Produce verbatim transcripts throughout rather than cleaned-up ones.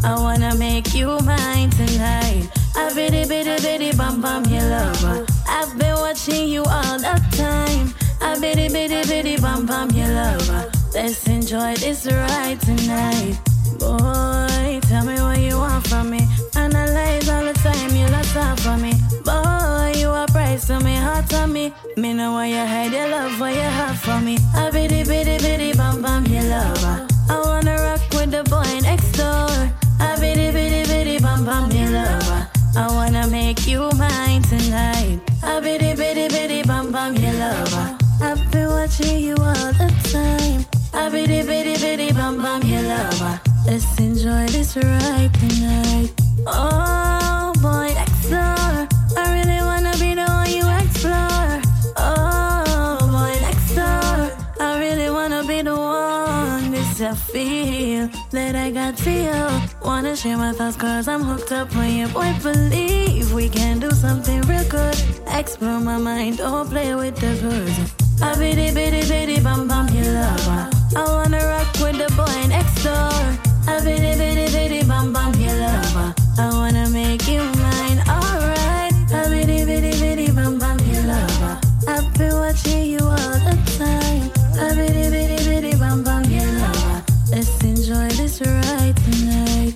I wanna make you mine tonight. A bitty, bitty, bitty, bum, bum, your lover. I've been watching you all the time. A bitty, bitty, bitty, bum, bum, your lover. Let's enjoy this ride tonight. Boy, tell me what you want from me. Analyze all the time you lost out for me. Boy, you are price to me, hot on me. Me know why you hide your love, what you have for me. A bitty, bitty, bitty, bum, bum, your lover. I wanna rock with the boy next door. A bitty, bitty, bitty, bum, bum, your lover. I wanna make you mine tonight. A bitty, bitty, bitty, bum, bum, your lover. I've been watching you all the time. A bitty, bitty, bitty, bum, bum, your lover. Let's enjoy this ride tonight. Oh boy, next door. I really wanna be the one you explore. Oh boy, next door. I really wanna be the one. This I feel that I got for you. Wanna share my thoughts cause I'm hooked up on you. Boy, believe we can do something real good. Explore my mind, don't play with the goods. A bitty, bitty, bitty, bum, bum, your lover. I wanna rock with the boy next door. A bitty, bitty, bitty, bum, bum, your lover. I wanna make you mine, alright. A bitty, bitty, bitty, bum, bum, your lover. I've been watching you all the time. A bitty, bitty, bitty, bum, bum, your lover. Let's enjoy this ride tonight.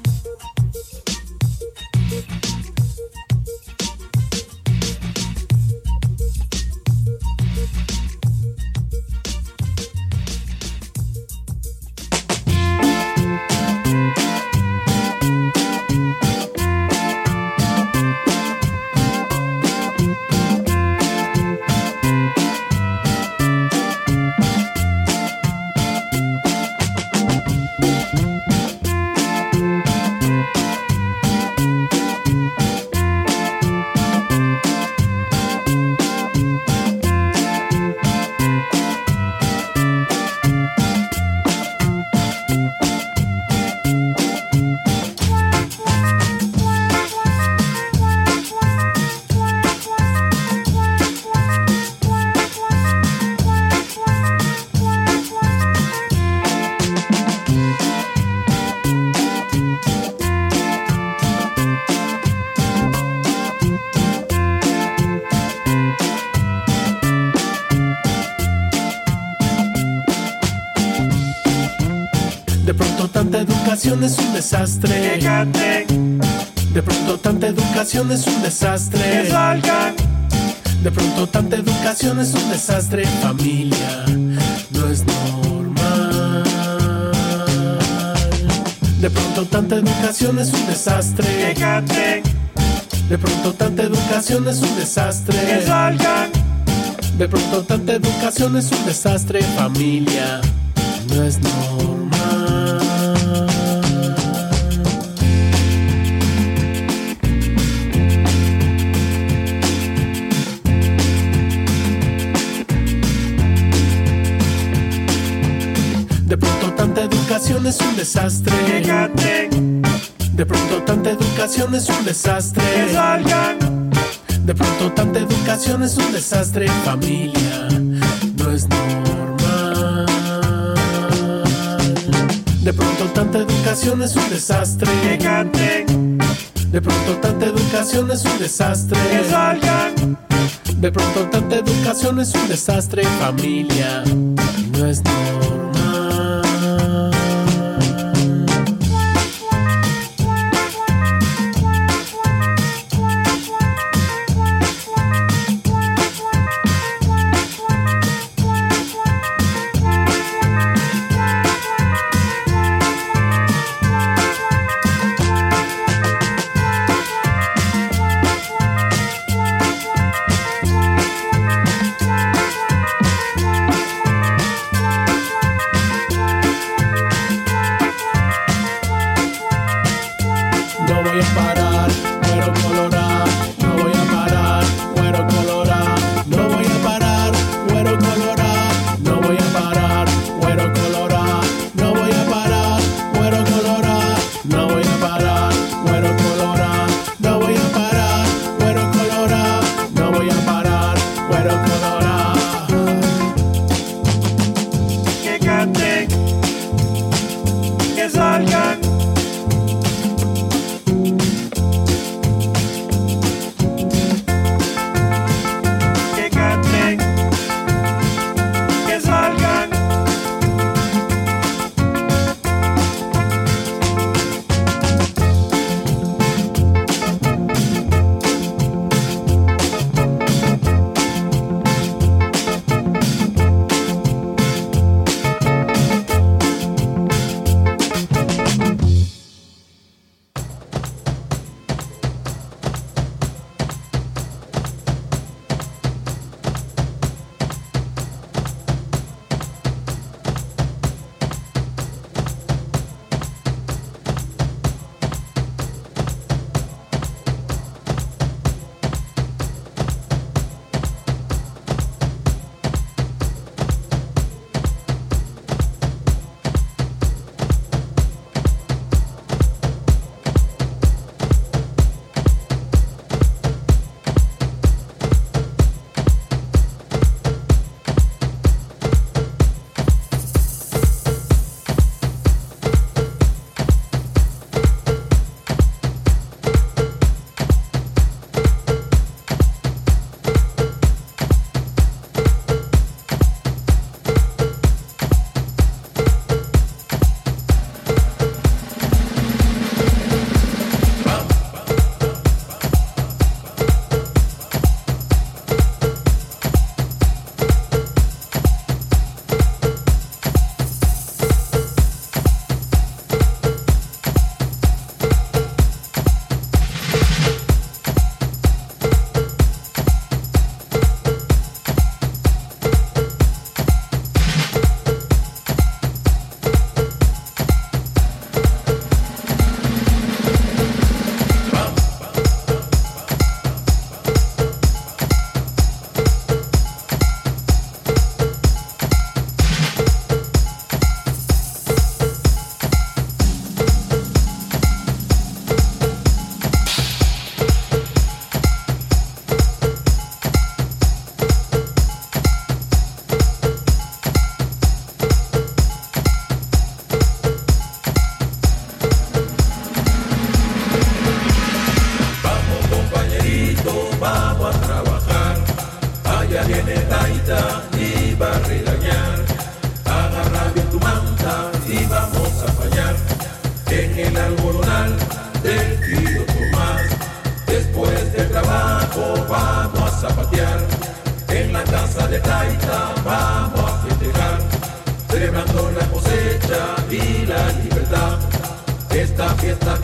Es un desastre. Fíjate. De pronto tanta educación es un desastre. Que salgan. De pronto tanta educación es un desastre. Familia, no es normal. De pronto tanta educación es un desastre. Fíjate. De pronto tanta educación es un desastre. Que salgan. De pronto tanta educación es un desastre. Familia, no es normal. De pronto tanta educación es un desastre. Fíjate. De pronto tanta educación es un desastre. Que salgan. De pronto tanta educación es un desastre. Familia, no es normal. De pronto tanta educación es un desastre. Fíjate. De pronto tanta educación es un desastre. Que salgan. De pronto tanta educación es un desastre. Familia, no es normal.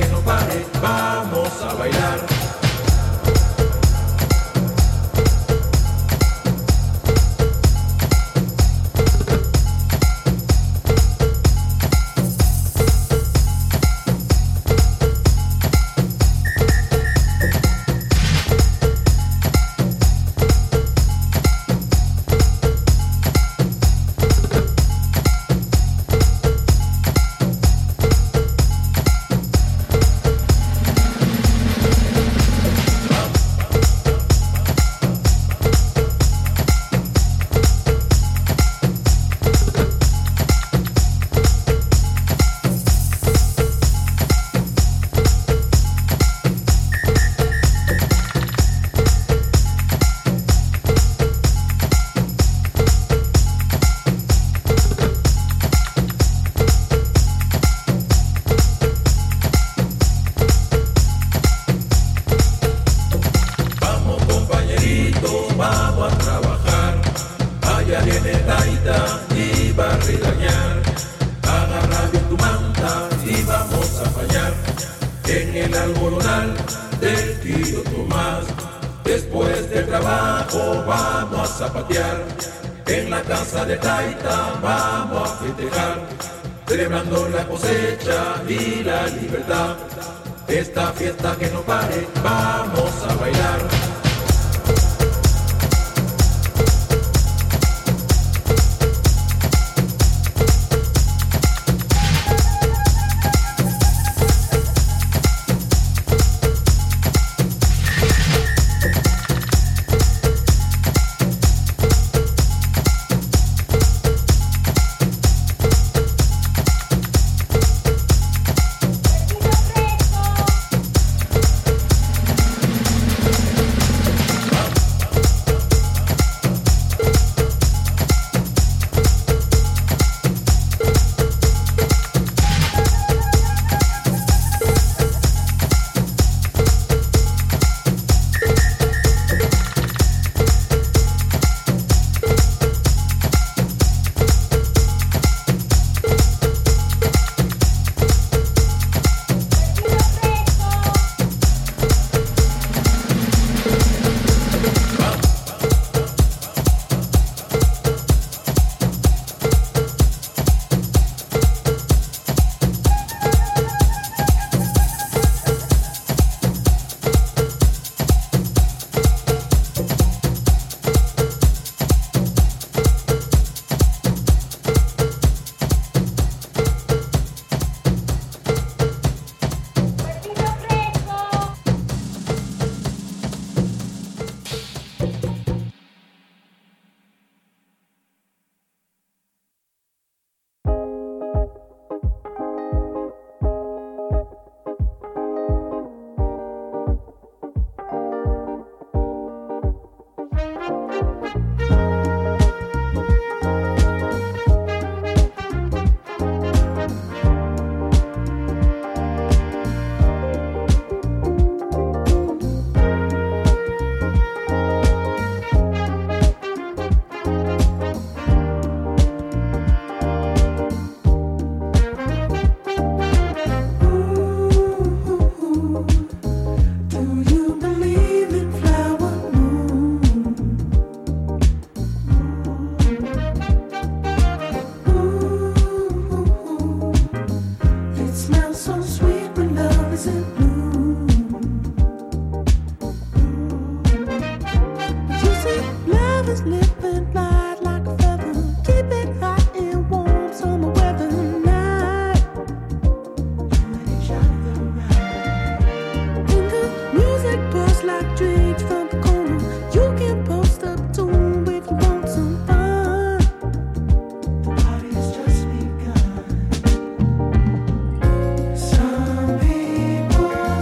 que no pare, vamos a bailar. Celebrando la cosecha y la libertad, esta fiesta que no pare, vamos a bailar. Some people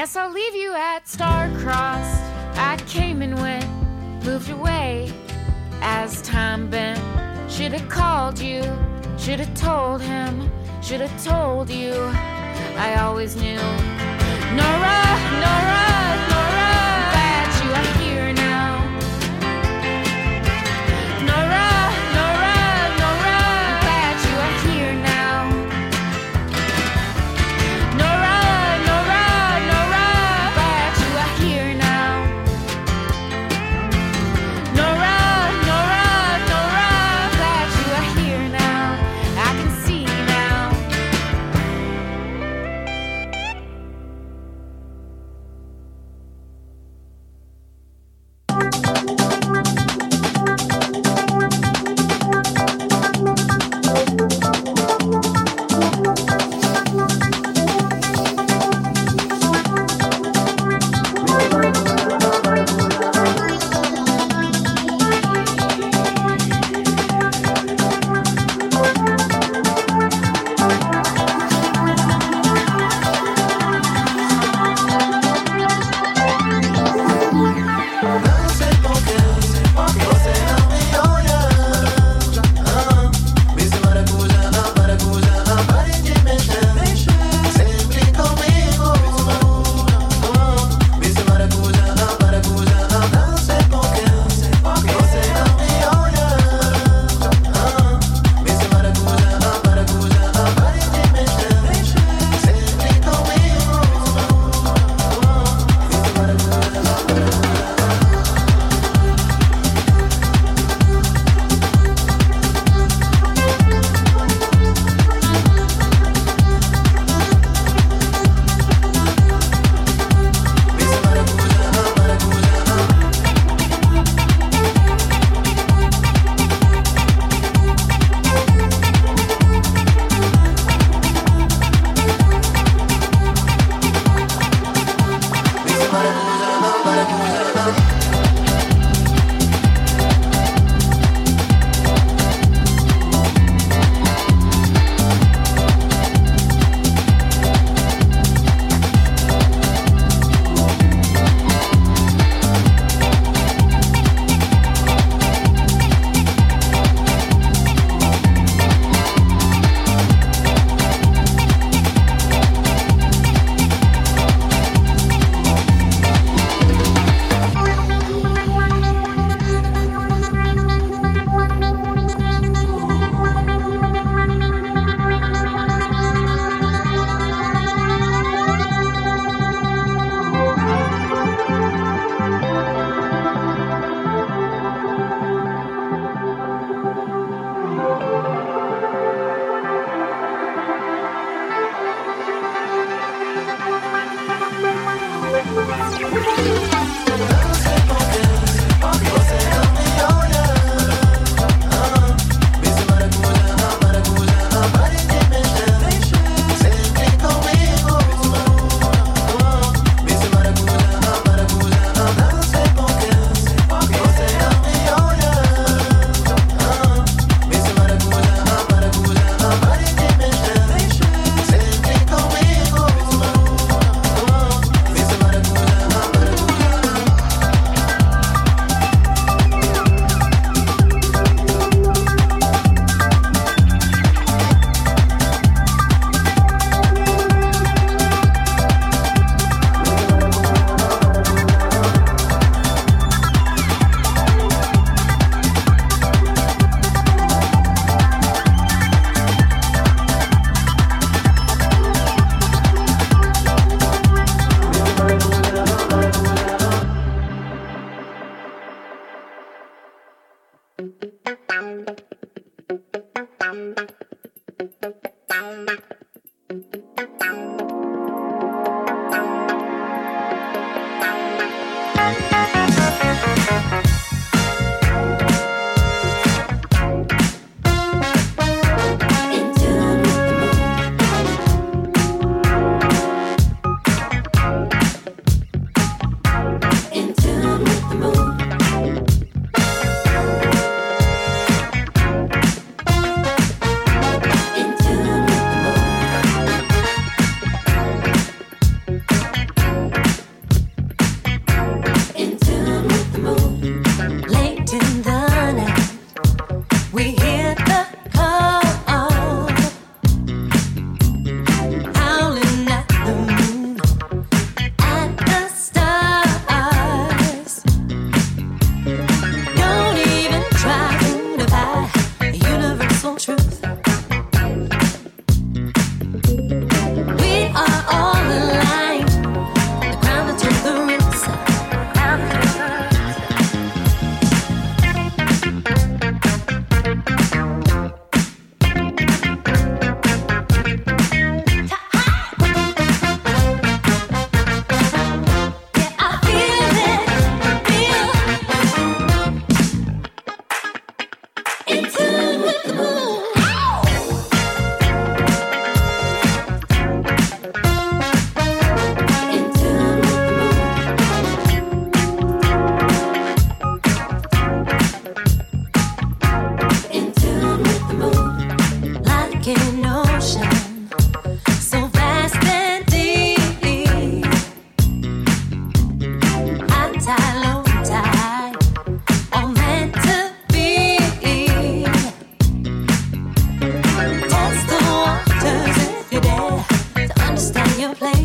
Guess I'll leave you at star-crossed. I came and went, moved away as time bent. Should've called you, should've told him, should've told you. I always knew. Nora, Nora, Nora, glad you are here now. Nora, Nora, Nora, glad you are here now. Nora, Nora, Nora, glad you are here now. Nora, Nora, Nora, glad you are here now. I can see now.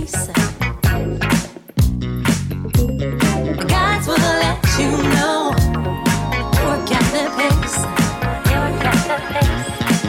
pace. Guys will let you know. Work at the pace. Work at the pace.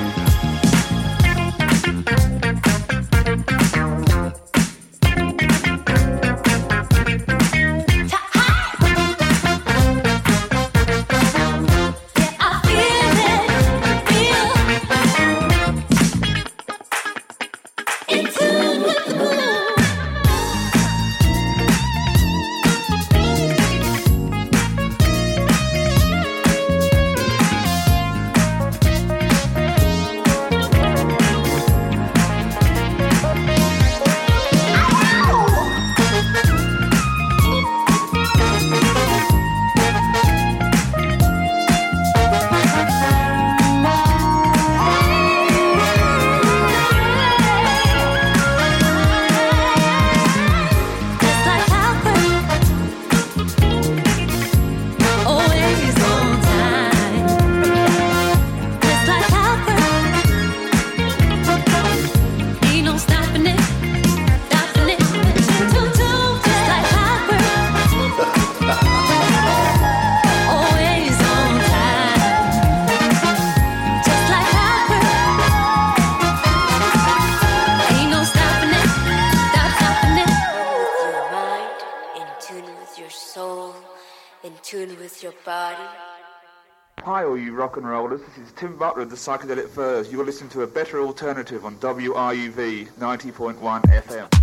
Hi all you rock and rollers, this is Tim Butler of the Psychedelic Furs. You're listening to a better alternative on W R U V ninety point one F M.